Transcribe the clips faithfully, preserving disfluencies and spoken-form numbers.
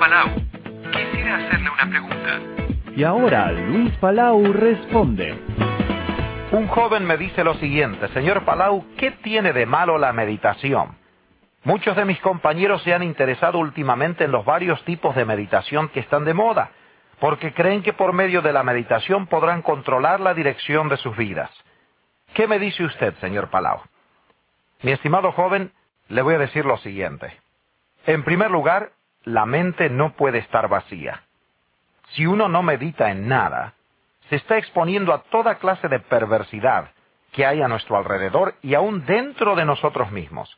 Palau. Quisiera hacerle una pregunta. Y ahora Luis Palau responde. Un joven me dice lo siguiente: señor Palau, ¿qué tiene de malo la meditación? Muchos de mis compañeros se han interesado últimamente en los varios tipos de meditación que están de moda, porque creen que por medio de la meditación podrán controlar la dirección de sus vidas. ¿Qué me dice usted, señor Palau? Mi estimado joven, le voy a decir lo siguiente. En primer lugar, la mente no puede estar vacía. Si uno no medita en nada, se está exponiendo a toda clase de perversidad que hay a nuestro alrededor y aún dentro de nosotros mismos.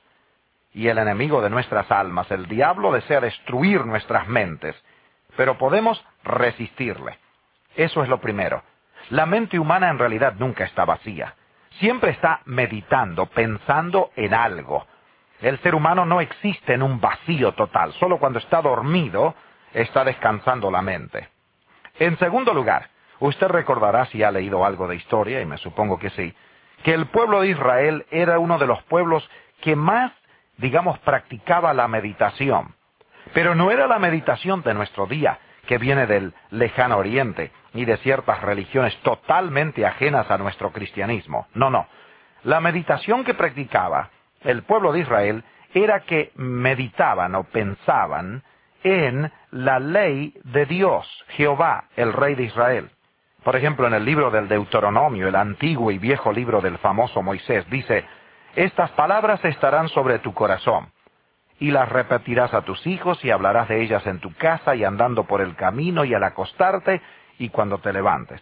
Y el enemigo de nuestras almas, el diablo, desea destruir nuestras mentes, pero podemos resistirle. Eso es lo primero. La mente humana en realidad nunca está vacía. Siempre está meditando, pensando en algo. El ser humano no existe en un vacío total. Solo cuando está dormido está descansando la mente. En segundo lugar, usted recordará, si ha leído algo de historia, y me supongo que sí, que el pueblo de Israel era uno de los pueblos que más, digamos, practicaba la meditación. Pero no era la meditación de nuestro día, que viene del lejano oriente y de ciertas religiones totalmente ajenas a nuestro cristianismo. No, no. La meditación que practicaba el pueblo de Israel era que meditaban o pensaban en la ley de Dios, Jehová, el Rey de Israel. Por ejemplo, en el libro del Deuteronomio, el antiguo y viejo libro del famoso Moisés, dice: estas palabras estarán sobre tu corazón, y las repetirás a tus hijos, y hablarás de ellas en tu casa, y andando por el camino, y al acostarte, y cuando te levantes.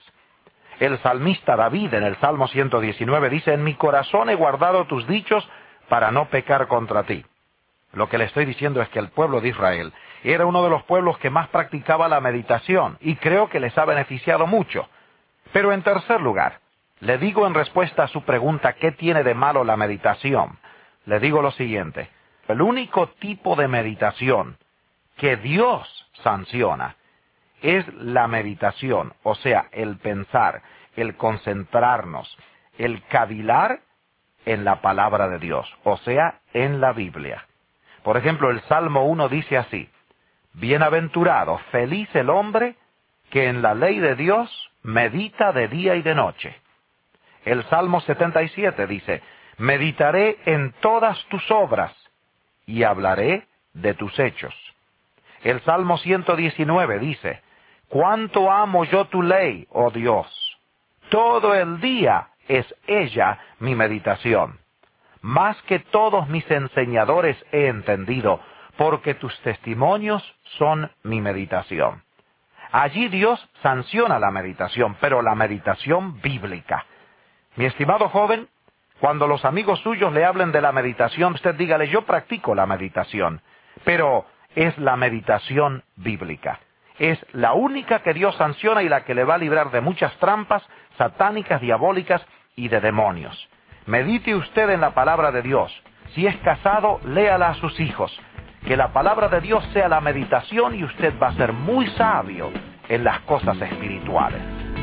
El salmista David, en el Salmo ciento diecinueve, dice: en mi corazón he guardado tus dichos para no pecar contra ti. Lo que le estoy diciendo es que el pueblo de Israel era uno de los pueblos que más practicaba la meditación, y creo que les ha beneficiado mucho. Pero en tercer lugar, le digo en respuesta a su pregunta, ¿qué tiene de malo la meditación? Le digo lo siguiente: el único tipo de meditación que Dios sanciona es la meditación, o sea, el pensar, el concentrarnos, el cavilar en la palabra de Dios, o sea, en la Biblia. Por ejemplo, el Salmo uno dice así: bienaventurado, feliz el hombre que en la ley de Dios medita de día y de noche. El Salmo setenta y siete dice: meditaré en todas tus obras y hablaré de tus hechos. El Salmo ciento diecinueve dice: cuánto amo yo tu ley, oh Dios. Todo el día es ella mi meditación. Más que todos mis enseñadores he entendido, porque tus testimonios son mi meditación. Allí Dios sanciona la meditación, pero la meditación bíblica. Mi estimado joven, cuando los amigos suyos le hablen de la meditación, usted dígale: yo practico la meditación, pero es la meditación bíblica. Es la única que Dios sanciona y la que le va a librar de muchas trampas satánicas, diabólicas y de demonios. Medite usted en la palabra de Dios. Si es casado, léala a sus hijos. Que la palabra de Dios sea la meditación y usted va a ser muy sabio en las cosas espirituales.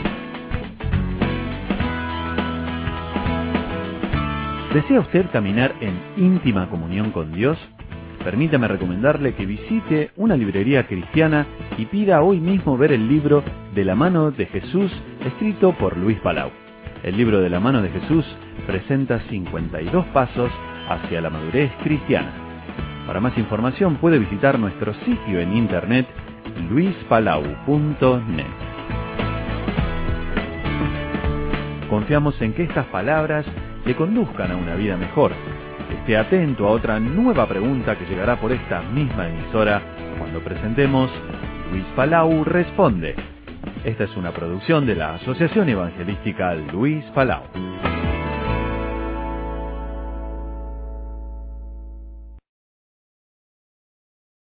¿Desea usted caminar en íntima comunión con Dios? Permítame recomendarle que visite una librería cristiana y pida hoy mismo ver el libro De la mano de Jesús, escrito por Luis Palau. El libro De la mano de Jesús presenta cincuenta y dos pasos hacia la madurez cristiana. Para más información puede visitar nuestro sitio en internet luis palau punto net. Confiamos en que estas palabras le conduzcan a una vida mejor. Esté atento a otra nueva pregunta que llegará por esta misma emisora cuando presentemos Luis Palau Responde. Esta es una producción de la Asociación Evangelística Luis Palau.